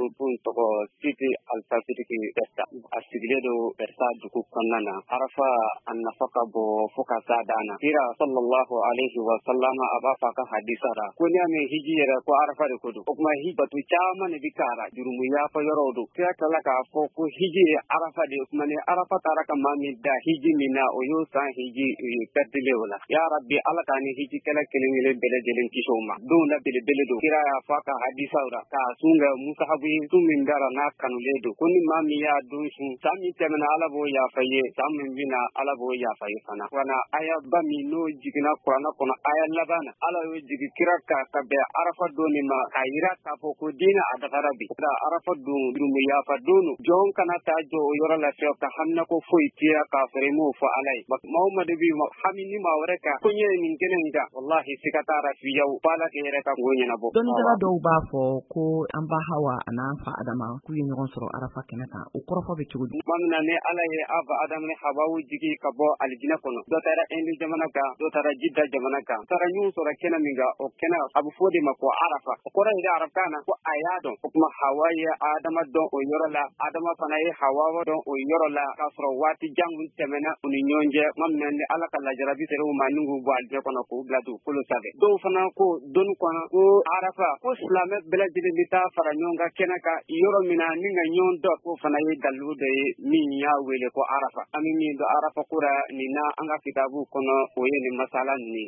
kun tɔgɔ Sidi Alpha Sidiki Berta a sigilen don Berta dugu kɔnɔna na Arafa a nafa ka bon fo ka taa dan na kira sallallahu alaihi wa sallam a b'a fɔ a ka hadisa ra ko n'i y'a mɛn hiji yɛrɛ ko Arafa de ko don o kuma batu caman de bi k'ara jurumu yafa yɔrɔw don kira tila k'a fɔ ko hiji ye Arafa de o kuma ni Arafa taara ka maa min da hiji min na o y'o san hiji pɛrɛdilen o la ya rabbi ala k'a ni hiji kɛlɛ kelen-kelen bɛɛ lajɛlen kisi o ma don la belebele don kira y'a fɔ a ka hadisaw ra k'a sun kɛ musahabu ye sun min dara n'a kanulen don ko ni maa min y'a don sun san min tɛmɛna ala b'o yafa ye san min bɛna ala b'o yafa ye fana wana aya ba min n'o jiginna kuranɛ kɔnɔ aya laban na ala y'o jigi kira ka bɛn arafa don nin ma k'a yira k'a fɔ ko diinɛ a dagara bi arafa don jurumu yafa don jɔn kana taa jɔ o yɔrɔ la fiyewu ka hamina ko foyi tiya k'a sɔrɔ i m'o fɔ ala ye maa o maa de bɛ hami ni maa wɛrɛ kan ko n ye nin kelen in kan wallahi siga t'a la fiyewu fo ala k'i yɛrɛ ka kungo ɲɛnabɔ. Dɔnnikɛla dɔw b'a fɔ ko an ba Hawa a n'an fa Adama k'u ye ɲɔgɔn sɔrɔ arafa kɛnɛ kan o kɔrɔfɔ bɛ cogo di? Tuma min na ni ala ye a fa Adamu ni Hawawu jigi ka bɔ alijinɛ kɔnɔ dɔ taara Indi jamana kan dɔ taara Jidda jamana kan taara ɲɔgɔn sɔrɔ kɛnɛ min kan o kɛnɛ a bɛ fɔ de ma ko Arafa o kɔrɔ ye arafa na ko a y'a dɔn o kuma Hawa ye Adama dɔn o yɔrɔ la Adama fana ye Hawa dɔn o yɔrɔ la k'a sɔrɔ waati jan kun tɛmɛna u ni ɲɔgɔn cɛ tuma min na ni ala ka lajarabi sera u ma ni k'u bɔ alijinɛ kɔnɔ k'u bila dugukolo sanfɛ dɔw fana ko dɔnni kɔnɔ ko Arafa ko silamɛ bɛɛ lajɛlen bɛ taa fara ɲɔgɔn kan kɛnɛ kan yɔrɔ min na ni ka ɲɔgɔn dɔn k'o fana ye dalilu dɔ ye min y'a wele ko Arafa an bɛ min dɔn Arafa kura nin na an ka kitabu kɔnɔ o ye nin masala ninnu ye